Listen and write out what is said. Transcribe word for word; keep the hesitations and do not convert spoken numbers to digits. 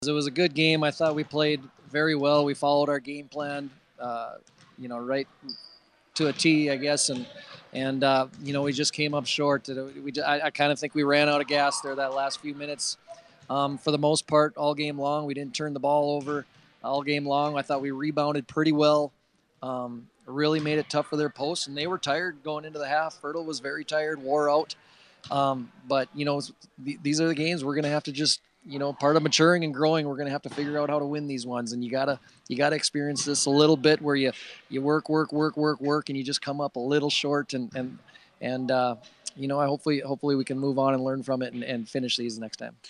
It was a good game. I thought we played very well. We followed our game plan, uh, you know, right to a T, I guess, and and uh, you know we just came up short. We I, I kind of think we ran out of gas there that last few minutes. Um, for the most part, all game long, we didn't turn the ball over all game long. I thought we rebounded pretty well. Um, really made it tough for their posts, and they were tired going into the half. Fertile was very tired, wore out. Um, but you know, these are the games we're going to have to just, you know, part of maturing and growing. We're going to have to figure out how to win these ones, and you gotta you gotta experience this a little bit where you you work, work, work, work, work, and you just come up a little short, and and and uh, you know, I hopefully hopefully we can move on and learn from it and, and finish these next time.